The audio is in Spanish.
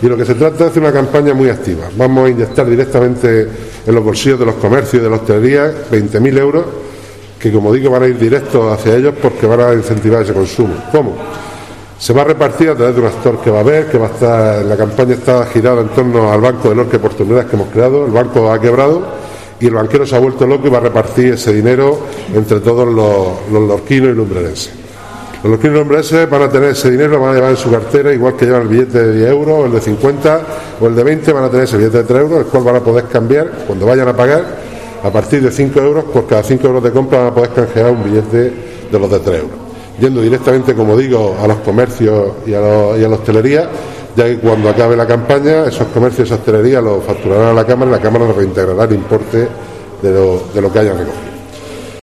Y lo que se trata es de hacer una campaña muy activa. Vamos a inyectar directamente en los bolsillos de los comercios y de la hostelería 20.000 euros, que como digo van a ir directos hacia ellos porque van a incentivar ese consumo. ¿Cómo? Se va a repartir a través de un actor que va a haber, que va a estar, la campaña está girada en torno al Banco de Lorca y Oportunidades que hemos creado. El banco ha quebrado y el banquero se ha vuelto loco y va a repartir ese dinero entre todos los lorquinos y lumbrerenses. Los lorquinos y lumbrerenses van a tener ese dinero, lo van a llevar en su cartera, igual que llevan el billete de 10 euros, el de 50 o el de 20, van a tener ese billete de 3 euros, el cual van a poder cambiar cuando vayan a pagar. A partir de 5 euros, por cada 5 euros de compra van a poder canjear un billete de los de 3 euros. Yendo directamente, como digo, a los comercios y a la hostelería, ya que cuando acabe la campaña, esos comercios y esa hostelería lo facturarán a la Cámara y la Cámara reintegrará el importe de lo que hayan recogido.